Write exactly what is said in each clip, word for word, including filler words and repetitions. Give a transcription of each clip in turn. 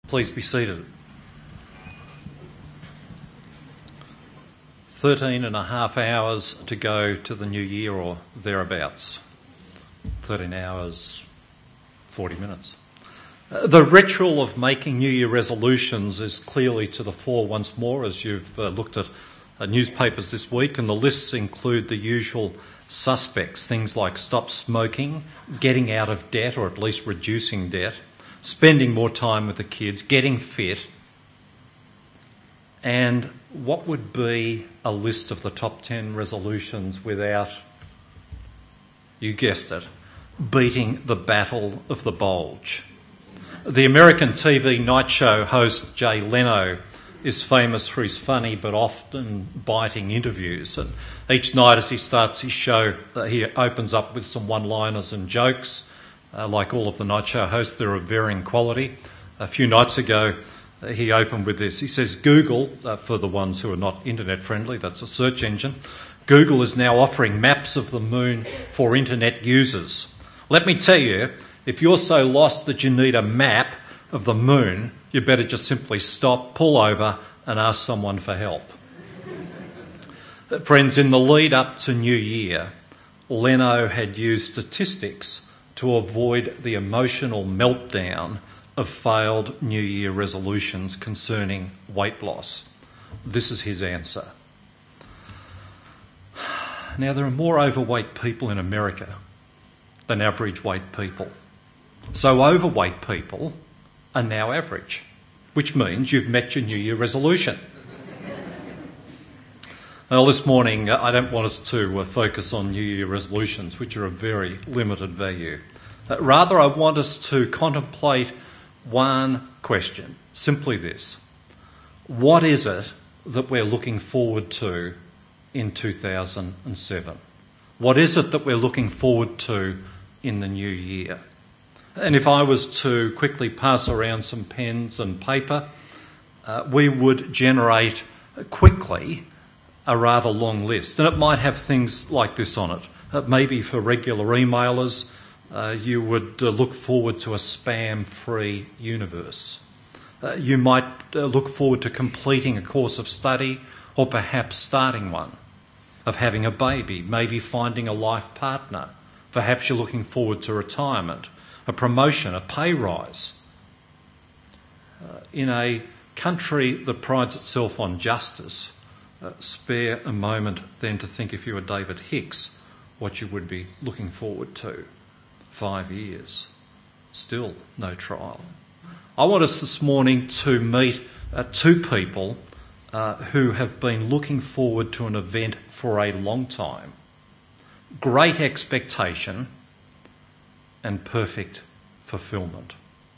Please be seated. Thirteen and a half hours to go to the new year or thereabouts. Thirteen hours, forty minutes. Uh, the ritual of making New Year resolutions is clearly to the fore once more as you've uh, looked at uh, newspapers this week, and the lists include the usual suspects, things like stop smoking, getting out of debt or at least reducing debt, spending more time with the kids, getting fit. And what would be a list of the top ten resolutions without, you guessed it, beating the battle of the bulge? The American T V night show host Jay Leno is famous for his funny but often biting interviews. And each night as he starts his show, uh, he opens up with some one-liners and jokes. Uh, like all of the night show hosts, they're of varying quality. A few nights ago, uh, he opened with this. He says, Google, uh, for the ones who are not internet friendly, that's a search engine, Google is now offering maps of the moon for internet users. Let me tell you, if you're so lost that you need a map of the moon, you better just simply stop, pull over and ask someone for help. Friends, in the lead up to New Year, Leno had used statistics to avoid the emotional meltdown of failed New Year resolutions concerning weight loss. This is his answer. Now, there are more overweight people in America than average weight people. So overweight people are now average, which means you've met your New Year resolution. Well, this morning, I don't want us to uh, focus on New Year resolutions, which are of very limited value. Uh, rather, I want us to contemplate one question, simply this. What is it that we're looking forward to in two thousand seven? What is it that we're looking forward to in the new year? And if I was to quickly pass around some pens and paper, uh, we would generate quickly a rather long list. And it might have things like this on it. Uh, maybe for regular emailers, uh, you would uh, look forward to a spam-free universe. Uh, you might uh, look forward to completing a course of study or perhaps starting one, of having a baby, maybe finding a life partner. Perhaps you're looking forward to retirement, a promotion, a pay rise. Uh, in a country that prides itself on justice, uh, spare a moment then to think, if you were David Hicks, what you would be looking forward to. Five years, still no trial. I want us this morning to meet uh, two people uh, who have been looking forward to an event for a long time. Great expectation and perfect fulfilment.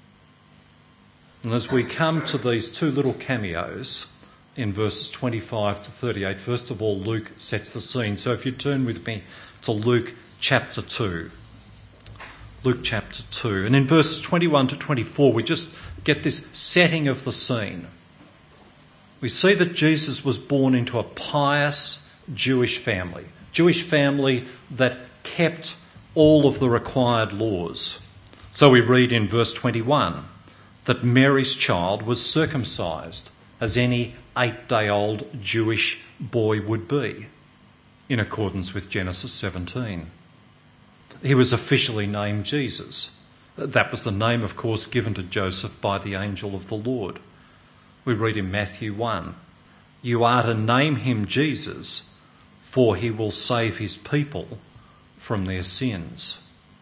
And as we come to these two little cameos in verses twenty-five to thirty-eight, first of all, Luke sets the scene. So if you turn with me to Luke chapter two. Luke chapter two. And in verses twenty-one to twenty-four, we just get this setting of the scene. We see that Jesus was born into a pious Jewish family. Jewish family that kept all of the required laws. So we read in verse twenty-one that Mary's child was circumcised as any eight-day-old Jewish boy would be, in accordance with Genesis seventeen. He was officially named Jesus. That was the name, of course, given to Joseph by the angel of the Lord. We read in Matthew one, "You are to name him Jesus, for he will save his people from their sins."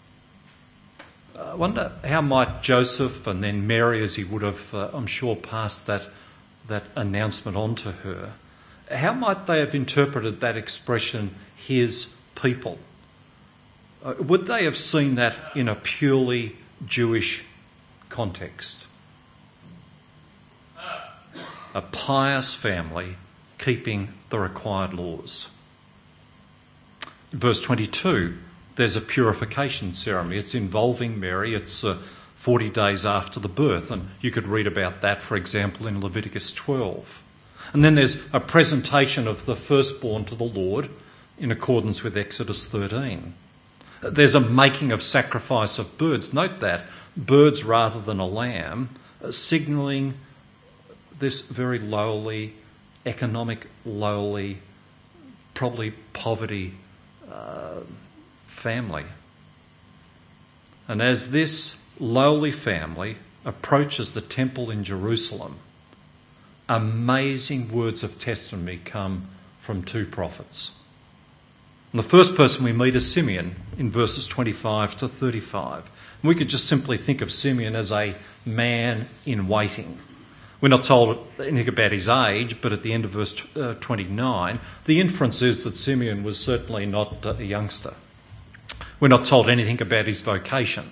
I wonder how might Joseph and then Mary, as he would have, uh, I'm sure, passed that, that announcement on to her, how might they have interpreted that expression, his people? Uh, would they have seen that in a purely Jewish context? A pious family keeping the required laws. In verse twenty-two, there's a purification ceremony. It's involving Mary. It's uh, forty days after the birth, and you could read about that, for example, in Leviticus twelve. And then there's a presentation of the firstborn to the Lord in accordance with Exodus thirteen. There's a making of sacrifice of birds. Note that, birds rather than a lamb, uh, signalling this very lowly, economic lowly, probably poverty uh, family. And as this lowly family approaches the temple in Jerusalem, amazing words of testimony come from two prophets. And the first person we meet is Simeon in verses twenty-five to thirty-five. And we could just simply think of Simeon as a man in waiting. We're not told anything about his age, but at the end of verse twenty-nine, the inference is that Simeon was certainly not a youngster. We're not told anything about his vocation.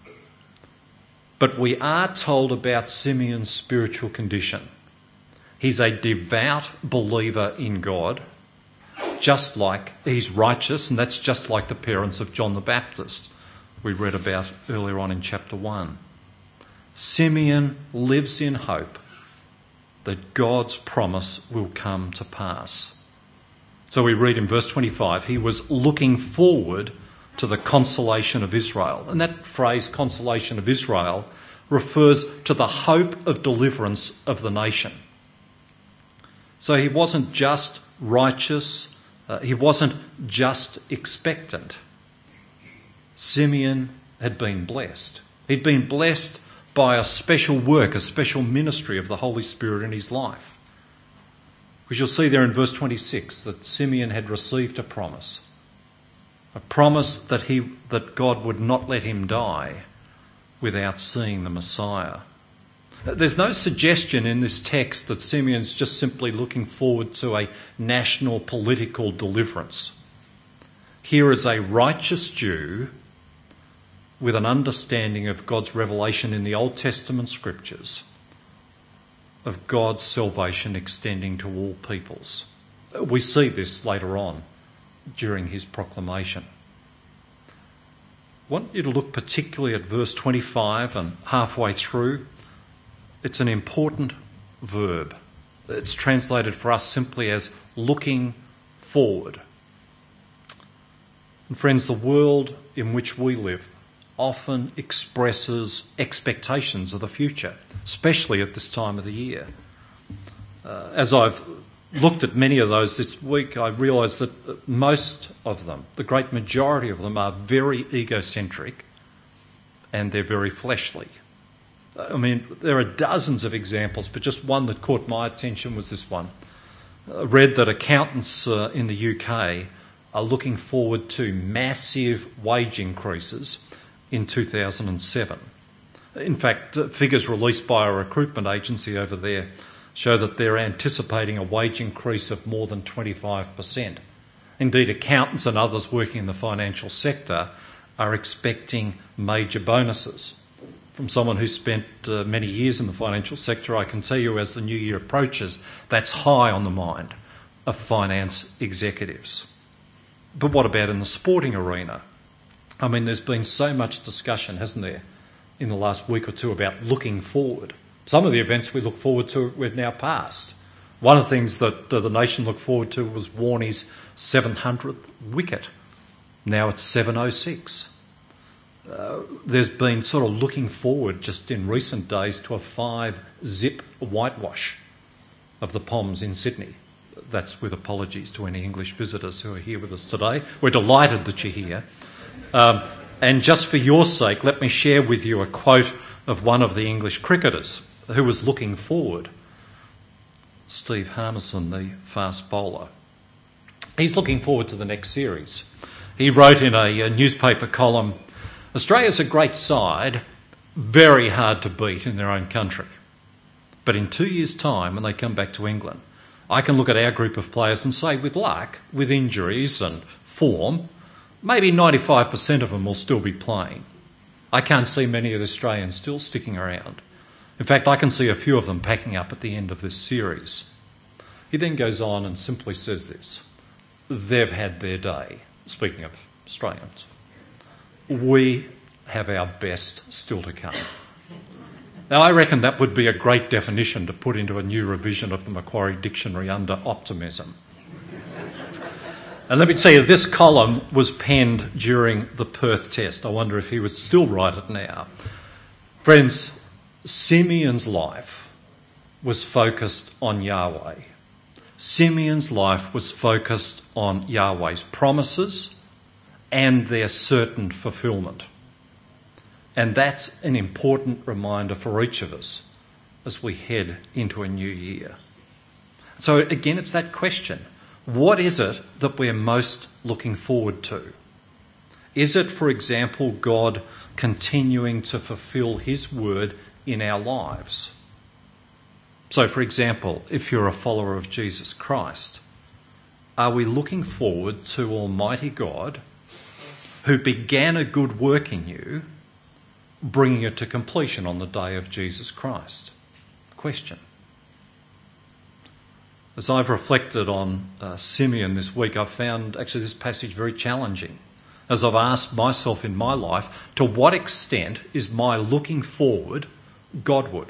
But we are told about Simeon's spiritual condition. He's a devout believer in God, just like he's righteous, and that's just like the parents of John the Baptist we read about earlier on in chapter one. Simeon lives in hope that God's promise will come to pass. So we read in verse twenty-five, he was looking forward to the consolation of Israel. And that phrase, consolation of Israel, refers to the hope of deliverance of the nation. So he wasn't just righteous, uh, he wasn't just expectant. Simeon had been blessed. He'd been blessed by a special work, a special ministry of the Holy Spirit in his life. Because you'll see there in verse twenty-six that Simeon had received a promise. A promise that he that God would not let him die without seeing the Messiah. There's no suggestion in this text that Simeon's just simply looking forward to a national political deliverance. Here is a righteous Jew with an understanding of God's revelation in the Old Testament scriptures, of God's salvation extending to all peoples. We see this later on during his proclamation. I want you to look particularly at verse twenty-five and halfway through. It's an important verb. It's translated for us simply as looking forward. And friends, the world in which we live often expresses expectations of the future, especially at this time of the year. Uh, as I've looked at many of those this week, I realise that most of them, the great majority of them, are very egocentric and they're very fleshly. I mean, there are dozens of examples, but just one that caught my attention was this one. I read that accountants uh, in the U K are looking forward to massive wage increases in two thousand seven. In fact, figures released by a recruitment agency over there show that they're anticipating a wage increase of more than twenty-five percent. Indeed, accountants and others working in the financial sector are expecting major bonuses. From someone who spent uh, many years in the financial sector, I can tell you as the new year approaches, that's high on the mind of finance executives. But what about in the sporting arena? I mean, there's been so much discussion, hasn't there, in the last week or two about looking forward. Some of the events we look forward to, we've now passed. One of the things that uh, the nation looked forward to was Warnie's seven hundredth wicket. Now it's seven oh six. Uh, there's been sort of looking forward just in recent days to a five-zip whitewash of the Poms in Sydney. That's with apologies to any English visitors who are here with us today. We're delighted that you're here. Um, and just for your sake, let me share with you a quote of one of the English cricketers who was looking forward. Steve Harmison, the fast bowler. He's looking forward to the next series. He wrote in a, a newspaper column, Australia's a great side, very hard to beat in their own country. But in two years' time, when they come back to England, I can look at our group of players and say, with luck, with injuries and form, maybe ninety-five percent of them will still be playing. I can't see many of the Australians still sticking around. In fact, I can see a few of them packing up at the end of this series. He then goes on and simply says this. They've had their day, speaking of Australians. We have our best still to come. Now, I reckon that would be a great definition to put into a new revision of the Macquarie Dictionary under optimism. And let me tell you, this column was penned during the Perth test. I wonder if he would still write it now. Friends, Simeon's life was focused on Yahweh. Simeon's life was focused on Yahweh's promises and their certain fulfilment. And that's an important reminder for each of us as we head into a new year. So again, it's that question. What is it that we're most looking forward to? Is it, for example, God continuing to fulfill his word in our lives? So, for example, if you're a follower of Jesus Christ, are we looking forward to Almighty God, who began a good work in you, bringing it to completion on the day of Jesus Christ? Question. As I've reflected on uh, Simeon this week, I've found actually this passage very challenging. As I've asked myself in my life, to what extent is my looking forward Godward?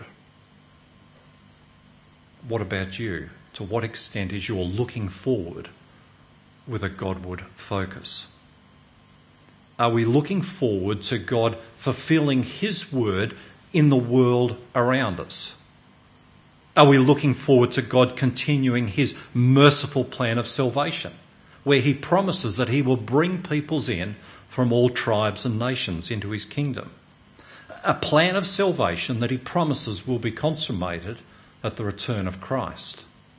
What about you? To what extent is your looking forward with a Godward focus? Are we looking forward to God fulfilling his word in the world around us? Are we looking forward to God continuing his merciful plan of salvation, where he promises that he will bring peoples in from all tribes and nations into his kingdom? A plan of salvation that he promises will be consummated at the return of Christ.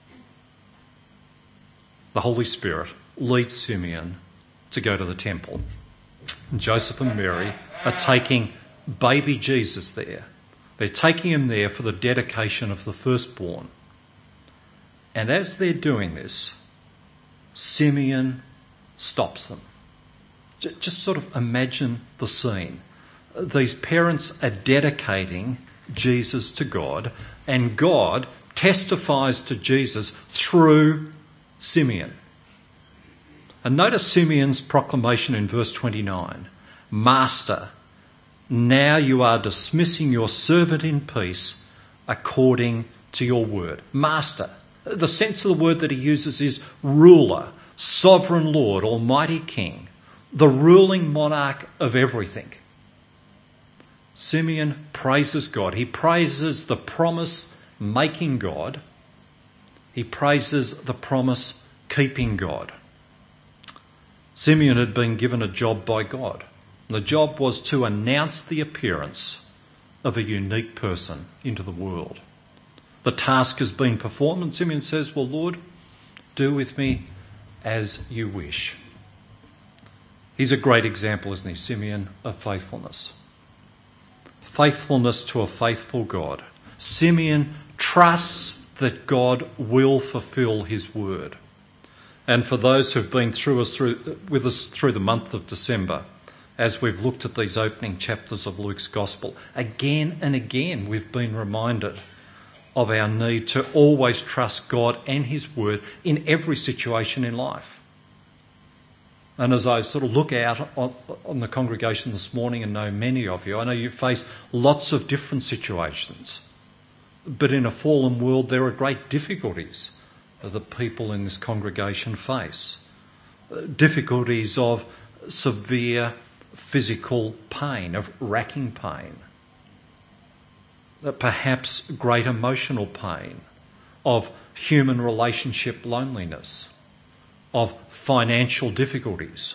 The Holy Spirit leads Simeon to go to the temple. Joseph and Mary are taking baby Jesus there. They're taking him there for the dedication of the firstborn. And as they're doing this, Simeon stops them. Just sort of imagine the scene. These parents are dedicating Jesus to God, and God testifies to Jesus through Simeon. And notice Simeon's proclamation in verse twenty-nine. Master, now you are dismissing your servant in peace according to your word. Master. The sense of the word that he uses is ruler, sovereign Lord, almighty King, the ruling monarch of everything. Simeon praises God. He praises the promise-making God. He praises the promise-keeping God. Simeon had been given a job by God. The job was to announce the appearance of a unique person into the world. The task has been performed, and Simeon says, well, Lord, do with me as you wish. He's a great example, isn't he, Simeon, of faithfulness. Faithfulness to a faithful God. Simeon trusts that God will fulfil his word. And for those who've been through us through, with us through the month of December, as we've looked at these opening chapters of Luke's Gospel, again and again we've been reminded of our need to always trust God and his word in every situation in life. And as I sort of look out on, on the congregation this morning and know many of you, I know you face lots of different situations. But in a fallen world, there are great difficulties that people in this congregation face. Difficulties of severe physical pain, of racking pain. Perhaps great emotional pain, of human relationship loneliness, of financial difficulties.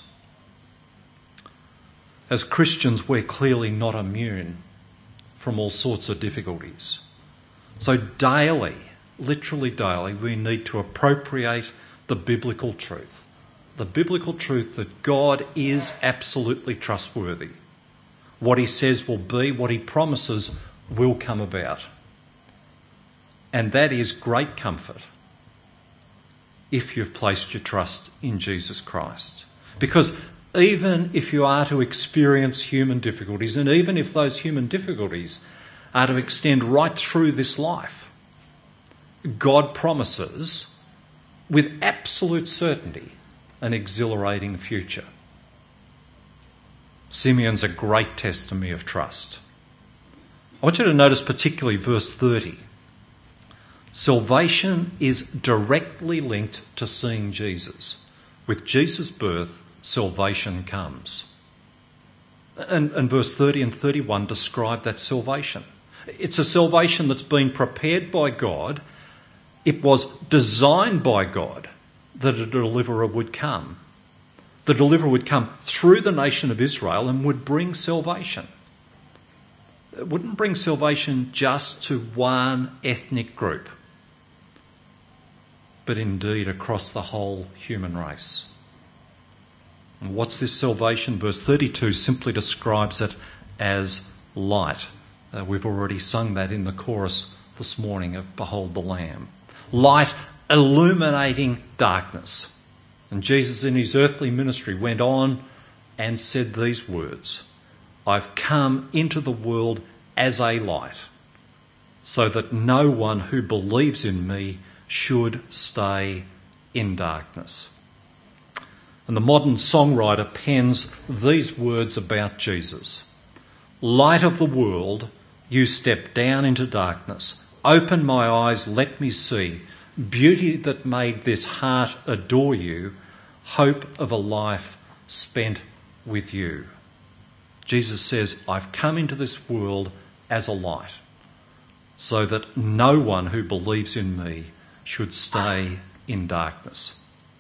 As Christians, we're clearly not immune from all sorts of difficulties. So daily, literally daily, we need to appropriate the biblical truth. The biblical truth that God is absolutely trustworthy. What he says will be, what he promises will come about. And that is great comfort if you've placed your trust in Jesus Christ. Because even if you are to experience human difficulties, and even if those human difficulties are to extend right through this life, God promises with absolute certainty an exhilarating future. Simeon's a great testimony of trust. I want you to notice particularly verse thirty. Salvation is directly linked to seeing Jesus. With Jesus' birth, salvation comes. And, and verse thirty and thirty-one describe that salvation. It's a salvation that's been prepared by God. It was designed by God that a deliverer would come. The deliverer would come through the nation of Israel and would bring salvation. It wouldn't bring salvation just to one ethnic group, but indeed across the whole human race. And what's this salvation? Verse thirty-two simply describes it as light. Uh, we've already sung that in the chorus this morning of Behold the Lamb. Light illuminating darkness. And Jesus in his earthly ministry went on and said these words, I've come into the world as a light, so that no one who believes in me should stay in darkness. And the modern songwriter pens these words about Jesus. Light of the world, you step down into darkness. Open my eyes, let me see. Beauty that made this heart adore you. Hope of a life spent with you. Jesus says, I've come into this world as a light, so that no one who believes in me should stay in darkness.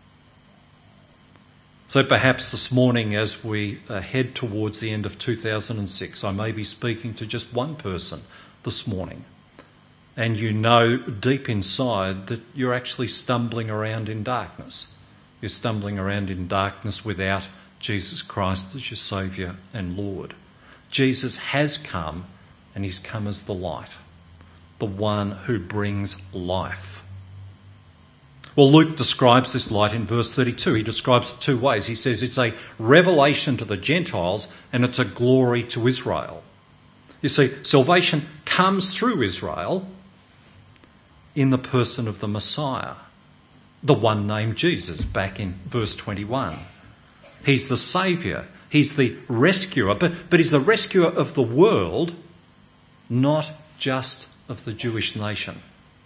So perhaps this morning, as we head towards the end of two thousand six, I may be speaking to just one person this morning, and you know deep inside that you're actually stumbling around in darkness. You're stumbling around in darkness without Jesus Christ as your Saviour and Lord. Jesus has come, and he's come as the light, the one who brings life. Well, Luke describes this light in verse thirty-two. He describes it two ways. He says it's a revelation to the Gentiles and it's a glory to Israel. You see, salvation comes through Israel in the person of the Messiah, the one named Jesus, back in verse twenty-one. He's the Saviour. He's the rescuer, but, but he's the rescuer of the world, not just of the Jewish nation.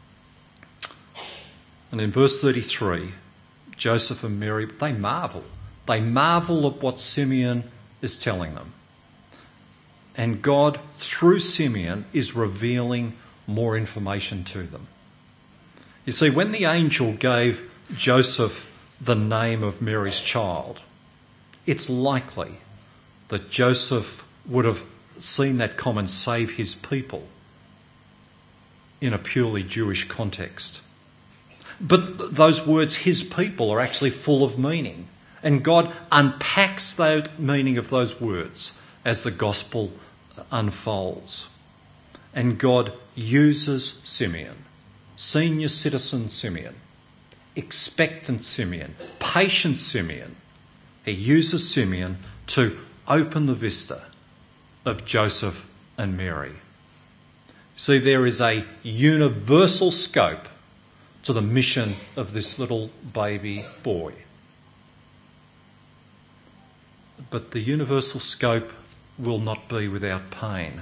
And in verse thirty-three, Joseph and Mary, they marvel. They marvel at what Simeon is telling them. And God, through Simeon, is revealing more information to them. You see, when the angel gave Joseph the name of Mary's child, it's likely that Joseph would have seen that comment, save his people, in a purely Jewish context. But th- those words, his people, are actually full of meaning. And God unpacks the meaning of those words as the gospel unfolds. And God uses Simeon, senior citizen Simeon, expectant Simeon, patient Simeon. He uses Simeon to open the vista of Joseph and Mary. See, there is a universal scope to the mission of this little baby boy. But the universal scope will not be without pain.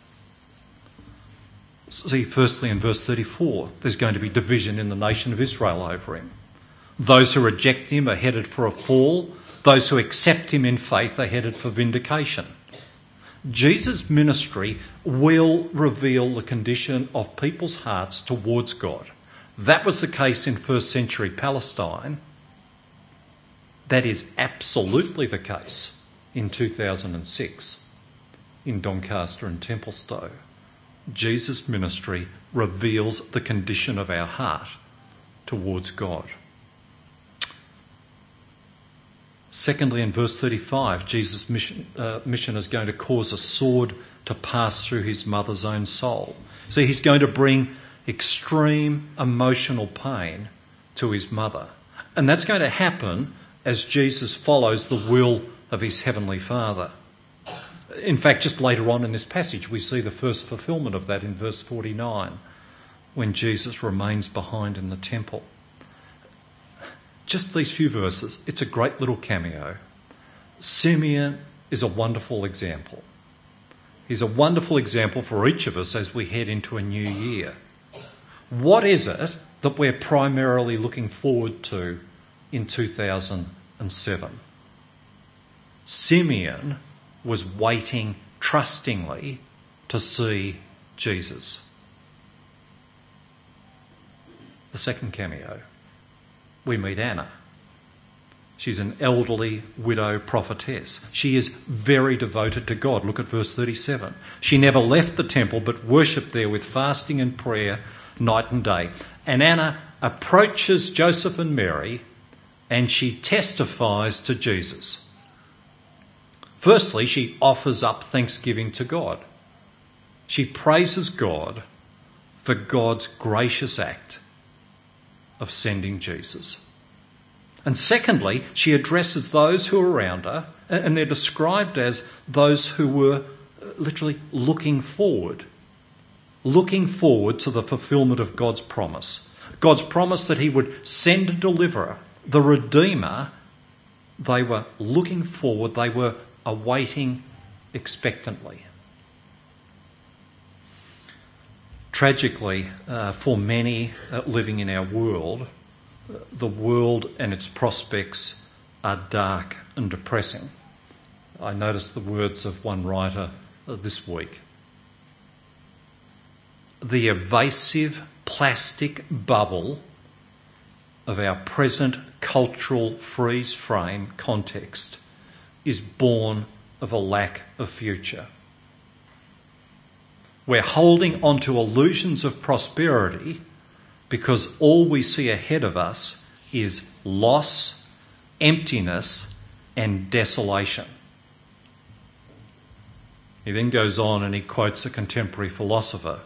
See, firstly in verse thirty-four, there's going to be division in the nation of Israel over him. Those who reject him are headed for a fall. Those who accept him in faith are headed for vindication. Jesus' ministry will reveal the condition of people's hearts towards God. That was the case in first century Palestine. That is absolutely the case in two thousand six in Doncaster and Templestowe. Jesus' ministry reveals the condition of our heart towards God. Secondly, in verse thirty-five, Jesus' mission, uh, mission is going to cause a sword to pass through his mother's own soul. See, he's going to bring extreme emotional pain to his mother. And that's going to happen as Jesus follows the will of his heavenly Father. In fact, just later on in this passage, we see the first fulfilment of that in verse forty-nine, when Jesus remains behind in the temple. Just these few verses, it's a great little cameo. Simeon is a wonderful example. He's a wonderful example for each of us as we head into a new year. What is it that we're primarily looking forward to in two thousand seven? Simeon was waiting trustingly to see Jesus. The second cameo, we meet Anna. She's an elderly widow prophetess. She is very devoted to God. Look at verse thirty-seven. She never left the temple but worshipped there with fasting and prayer night and day. And Anna approaches Joseph and Mary and she testifies to Jesus. Firstly, she offers up thanksgiving to God. She praises God for God's gracious act of sending Jesus. And secondly, she addresses those who are around her, and they're described as those who were literally looking forward, looking forward to the fulfilment of God's promise. God's promise that he would send a deliverer, the Redeemer. They were looking forward, they were awaiting expectantly. Tragically, uh, for many uh, living in our world, uh, the world and its prospects are dark and depressing. I noticed the words of one writer uh, this week. The evasive plastic bubble of our present cultural freeze frame context is born of a lack of future. We're holding on to illusions of prosperity because all we see ahead of us is loss, emptiness, and desolation. He then goes on and he quotes a contemporary philosopher.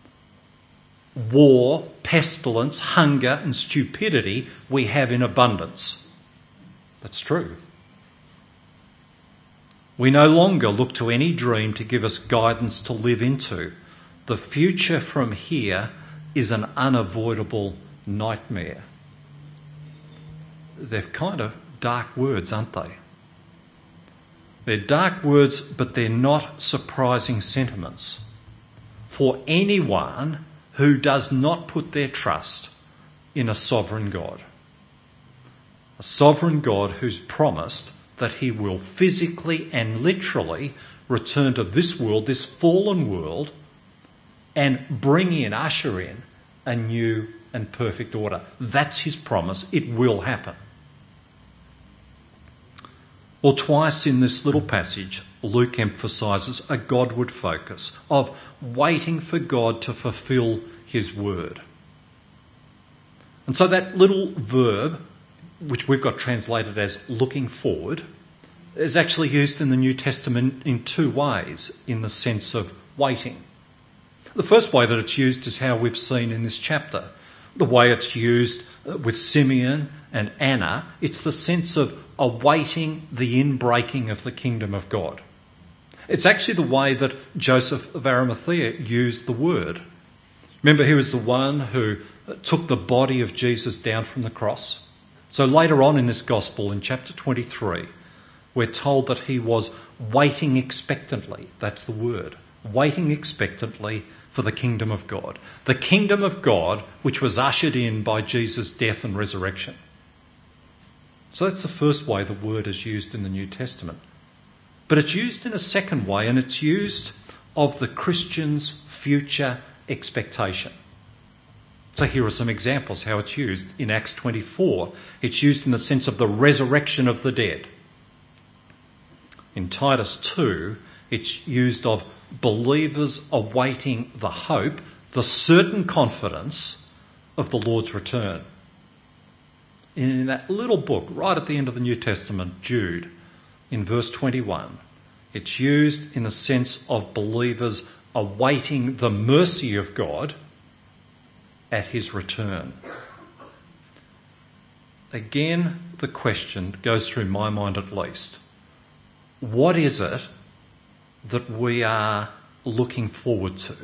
War, pestilence, hunger, and stupidity we have in abundance. That's true. We no longer look to any dream to give us guidance to live into. The future from here is an unavoidable nightmare. They're kind of dark words, aren't they? They're dark words, but they're not surprising sentiments for anyone who does not put their trust in a sovereign God. A sovereign God who's promised that he will physically and literally return to this world, this fallen world, and bring in, usher in, a new and perfect order. That's his promise. It will happen. Well, twice in this little passage, Luke emphasises a Godward focus of waiting for God to fulfil his word. And so that little verb, which we've got translated as looking forward, is actually used in the New Testament in two ways in the sense of waiting. The first way that it's used is how we've seen in this chapter. The way it's used with Simeon and Anna, it's the sense of awaiting the inbreaking of the kingdom of God. It's actually the way that Joseph of Arimathea used the word. Remember, he was the one who took the body of Jesus down from the cross. So later on in this gospel, in chapter twenty-three, we're told that he was waiting expectantly. That's the word. Waiting expectantly for the kingdom of God. The kingdom of God which was ushered in by Jesus' death and resurrection. So that's the first way the word is used in the New Testament. But it's used in a second way, and it's used of the Christian's future expectation. So here are some examples how it's used. In Acts twenty-four, it's used in the sense of the resurrection of the dead. In Titus two, it's used of believers awaiting the hope, the certain confidence of the Lord's return. In that little book, right at the end of the New Testament, Jude, in verse twenty-one, it's used in the sense of believers awaiting the mercy of God at his return. Again, the question goes through my mind at least. What is it that we are looking forward to?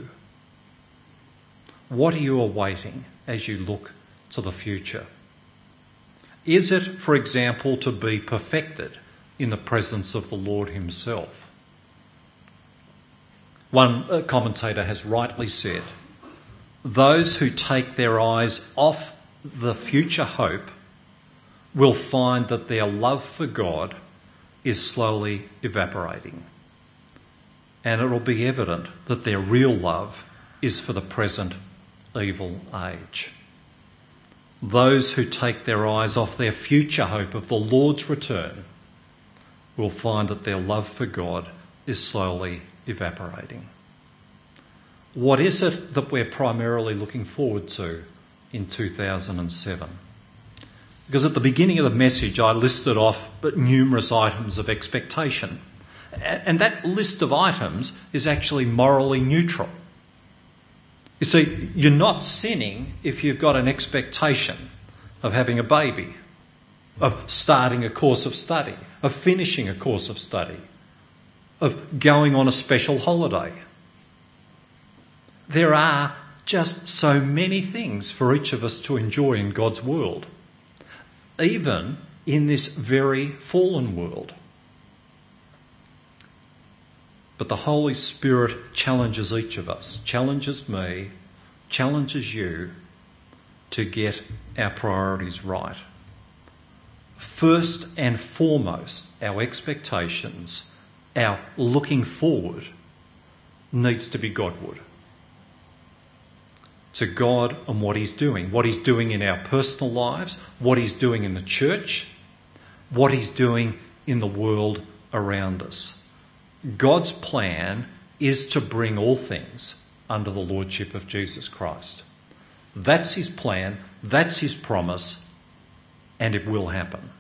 What are you awaiting as you look to the future? Is it, for example, to be perfected in the presence of the Lord himself? One commentator has rightly said, those who take their eyes off the future hope will find that their love for God is slowly evaporating. And it will be evident that their real love is for the present evil age. Those who take their eyes off their future hope of the Lord's return will find that their love for God is slowly evaporating. What is it that we're primarily looking forward to in two thousand seven? Because at the beginning of the message I listed off numerous items of expectation. And that list of items is actually morally neutral. You see, you're not sinning if you've got an expectation of having a baby, of starting a course of study, of finishing a course of study, of going on a special holiday. There are just so many things for each of us to enjoy in God's world, even in this very fallen world. But the Holy Spirit challenges each of us, challenges me, challenges you to get our priorities right. First and foremost, our expectations, our looking forward, needs to be Godward. To God and what He's doing, what He's doing in our personal lives, what He's doing in the church, what He's doing in the world around us. God's plan is to bring all things under the lordship of Jesus Christ. That's His plan, that's His promise, and it will happen.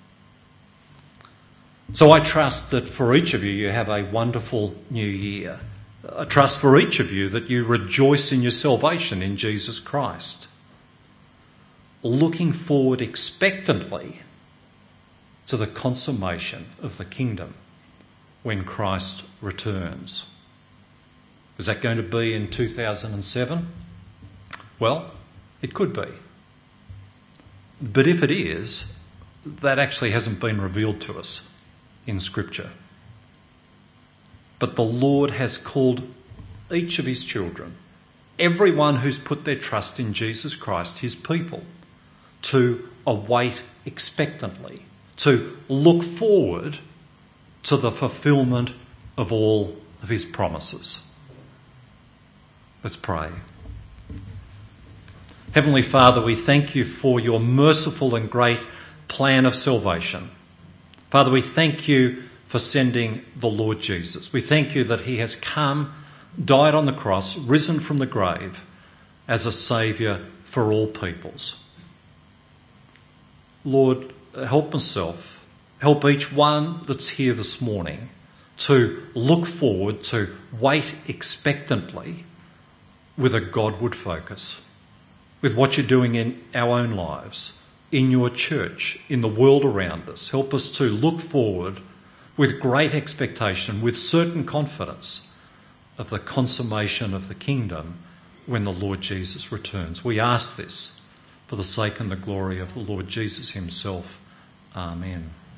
So I trust that for each of you, you have a wonderful new year. I trust for each of you that you rejoice in your salvation in Jesus Christ, looking forward expectantly to the consummation of the kingdom when Christ returns. Is that going to be in two thousand seven? Well, it could be. But if it is, that actually hasn't been revealed to us in Scripture. But the Lord has called each of His children, everyone who's put their trust in Jesus Christ, His people, to await expectantly, to look forward to the fulfilment of all of His promises. Let's pray. Heavenly Father, we thank You for Your merciful and great plan of salvation. Father, we thank You for sending the Lord Jesus. We thank You that He has come, died on the cross, risen from the grave as a saviour for all peoples. Lord, help myself, help each one that's here this morning to look forward, to wait expectantly with a Godward focus, with what You're doing in our own lives, in Your church, in the world around us. Help us to look forward with great expectation, with certain confidence of the consummation of the kingdom when the Lord Jesus returns. We ask this for the sake and the glory of the Lord Jesus Himself. Amen.